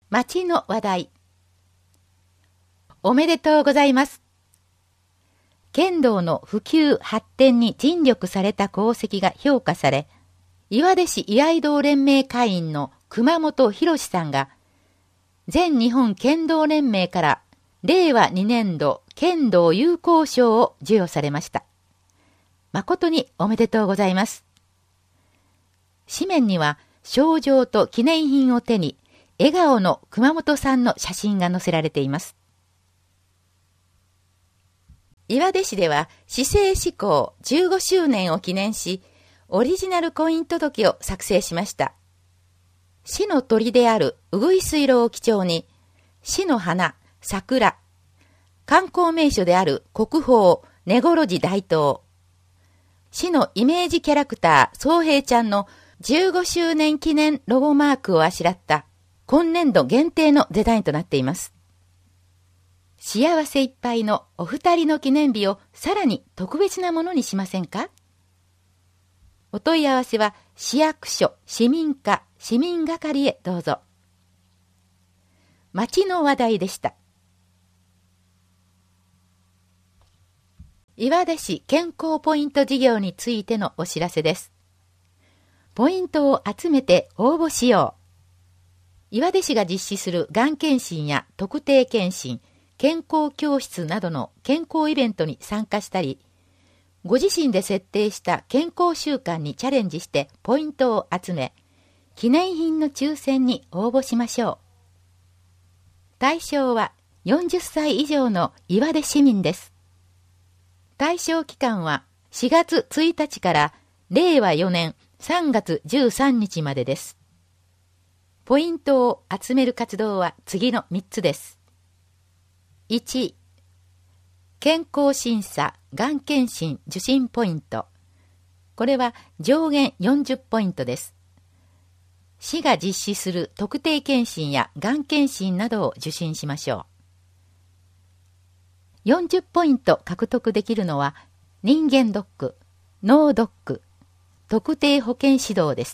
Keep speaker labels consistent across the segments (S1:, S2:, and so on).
S1: 町の話題。おめでとうございます。剣道の普及発展に尽力された功績が評価され、岩出市居合道連盟会員の熊本博さんが、全日本剣道連盟から令和2年度剣道友好賞を授与されました。誠におめでとうございます。紙面には賞状と記念品を手に、笑顔の熊本さんの写真が載せられています。岩出市では市政施行15周年を記念し、オリジナル婚姻届を作成しました。市の鳥であるウグイス色を基調に、市の花、桜、観光名所である国宝、根来寺大東、市のイメージキャラクター、宗平ちゃんの15周年記念ロゴマークをあしらった今年度限定のデザインとなっています。幸せいっぱいのお二人の記念日をさらに特別なものにしませんか？お問い合わせは市役所、市民課、市民係へどうぞ。町の話題でした。岩出市健康ポイント事業についてのお知らせです。ポイントを集めて応募しよう。岩出市が実施するがん検診や特定検診、健康教室などの健康イベントに参加したり、ご自身で設定した健康習慣にチャレンジしてポイントを集め、記念品の抽選に応募しましょう。対象は40歳以上の岩出市民です。対象期間は4月1日から令和4年3月13日までです。ポイントを集める活動は次の3つです。1、健康審査、がん検診受診ポイント。これは上限40ポイントです。市が実施する特定検診やがん検診などを受診しましょう。40ポイント獲得できるのは人間ドック、脳ドック、特定保健指導です。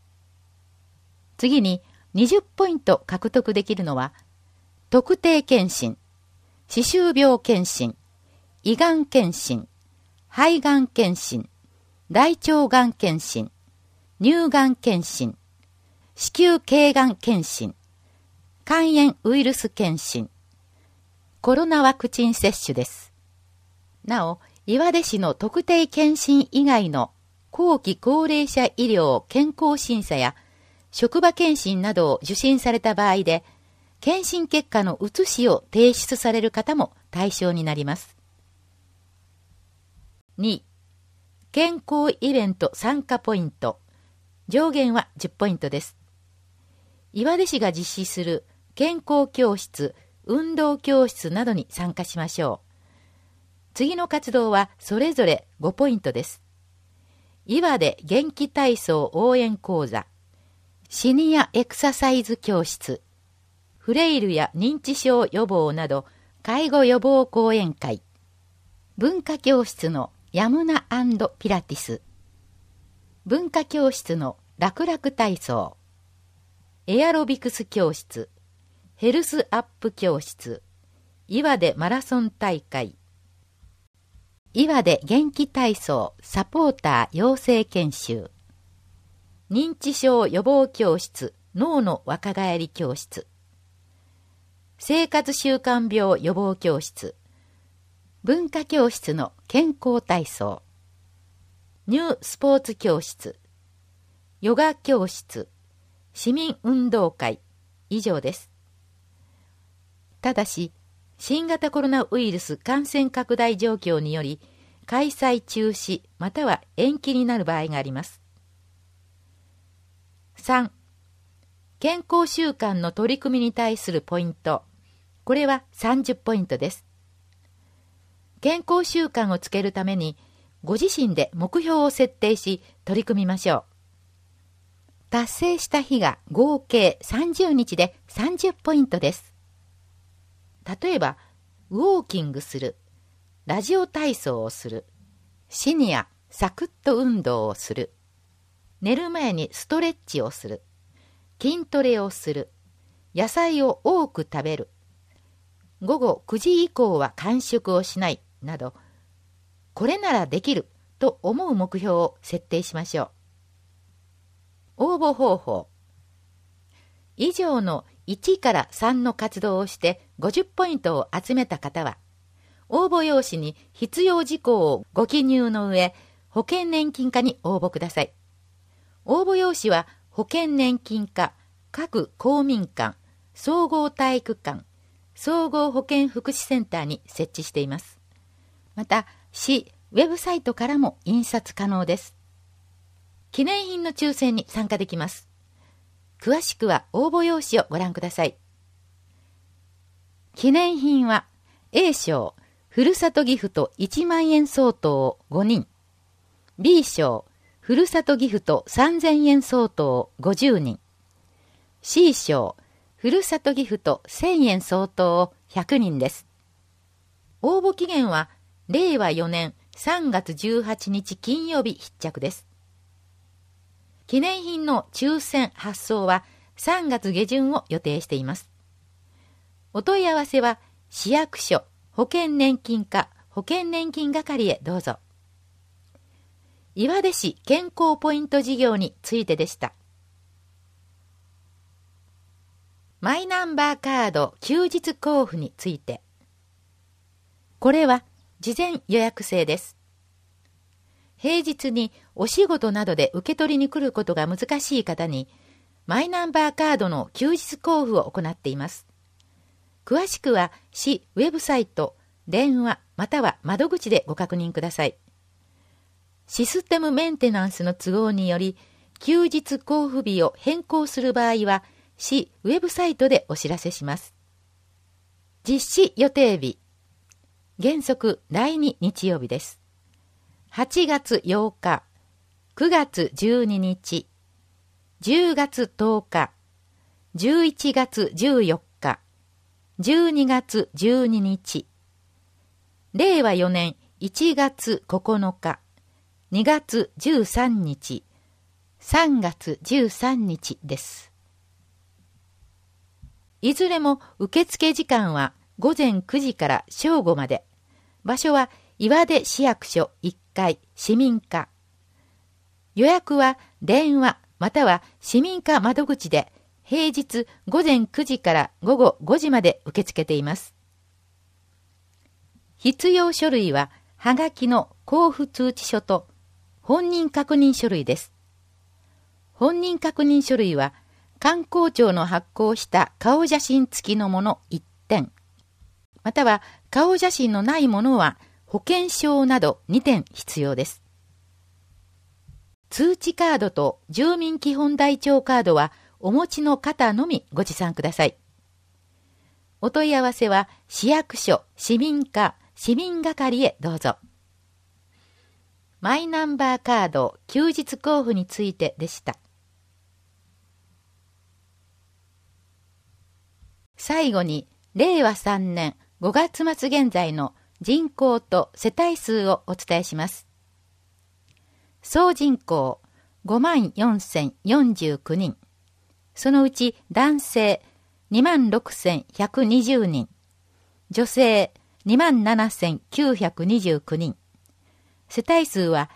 S1: 次に20ポイント獲得できるのは特定検診、歯周病検診、胃がん検診、肺がん検診、大腸がん検診、乳がん検診、子宮頸がん検診、肝炎ウイルス検診、コロナワクチン接種です。なお、岩出市の特定検診以外の後期高齢者医療健康審査や職場検診などを受診された場合で、検診結果の写しを提出される方も対象になります。2、健康イベント参加ポイント。上限は10ポイントです。岩出市が実施する健康教室、運動教室などに参加しましょう。次の活動はそれぞれ5ポイントです。岩出元気体操応援講座、シニアエクササイズ教室、フレイルや認知症予防など介護予防講演会、文化教室のヤムナ&ピラティス、文化教室の楽々体操、エアロビクス教室、ヘルスアップ教室、岩出マラソン大会、岩出元気体操サポーター養成研修、認知症予防教室脳の若返り教室、生活習慣病予防教室、文化教室の健康体操、ニュースポーツ教室、ヨガ教室、市民運動会、以上です。ただし、新型コロナウイルス感染拡大状況により、開催中止または延期になる場合があります。3、健康習慣の取り組みに対するポイント。これは30ポイントです。健康習慣をつけるために、ご自身で目標を設定し、取り組みましょう。達成した日が合計30日で30ポイントです。例えば、ウォーキングする、ラジオ体操をする、シニアサクッと運動をする、寝る前にストレッチをする、筋トレをする、 野菜を多く食べる、午後9時以降は間食をしないなど、これならできると思う目標を設定しましょう。応募方法。以上の1から3の活動をして50ポイントを集めた方は、応募用紙に必要事項をご記入の上、保険年金課に応募ください。応募用紙は保険年金課、各公民館、総合体育館、総合保健福祉センターに設置しています。また、市ウェブサイトからも印刷可能です。記念品の抽選に参加できます。詳しくは応募用紙をご覧ください。記念品は A 賞、ふるさとギフト1万円相当を5人、B 賞、ふるさとギフト3000円相当を50人、C 賞、ふるさとギフト1000円相当を100人です。応募期限は令和4年3月18日金曜日必着です。記念品の抽選発送は3月下旬を予定しています。お問い合わせは市役所保険年金課保険年金係へどうぞ。岩出市健康ポイント事業についてでした。マイナンバーカード休日交付について。これは事前予約制です。平日にお仕事などで受け取りに来ることが難しい方に、マイナンバーカードの休日交付を行っています。詳しくは市ウェブサイト、電話または窓口でご確認ください。システムメンテナンスの都合により、休日交付日を変更する場合は、市ウェブサイトでお知らせします。実施予定日。原則第2日曜日です。8月8日、9月12日、10月10日、11月14日、12月12日、令和4年1月9日、2月13日、3月13日です。いずれも受付時間は午前9時から正午まで。場所は岩出市役所1階市民課。予約は電話または市民課窓口で平日午前9時から午後5時まで受け付けています。必要書類ははがきの交付通知書と本人確認書類です。本人確認書類は観光庁の発行した顔写真付きのもの1点、または顔写真のないものは保険証など2点必要です。通知カードと住民基本台帳カードはお持ちの方のみご持参ください。お問い合わせは市役所、市民課、市民係へどうぞ。マイナンバーカード休日交付についてでした。最後に令和3年5月末現在の人口と世帯数をお伝えします。総人口 54,049 人。そのうち男性 26,120 人。女性 27,929 人。世帯数は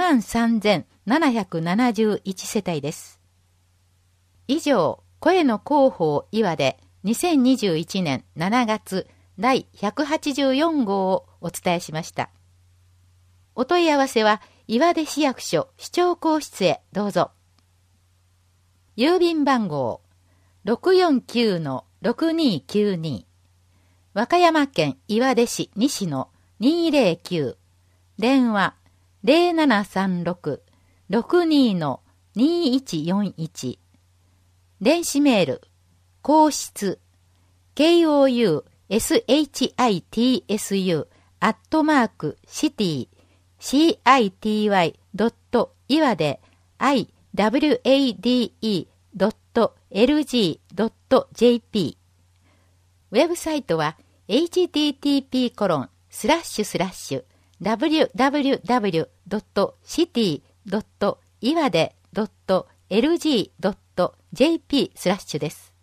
S1: 23,771 世帯です。以上、声の広報岩で2021年7月第184号をお伝えしました。お問い合わせは岩出市役所市長公室へどうぞ。郵便番号 649-6292 和歌山県岩出市西野 209 電話 0736-62-2141 電子メール公室 city.city.city.iwade.lg.jp ウェブサイトは http://www.city.iwade.lg.jp です。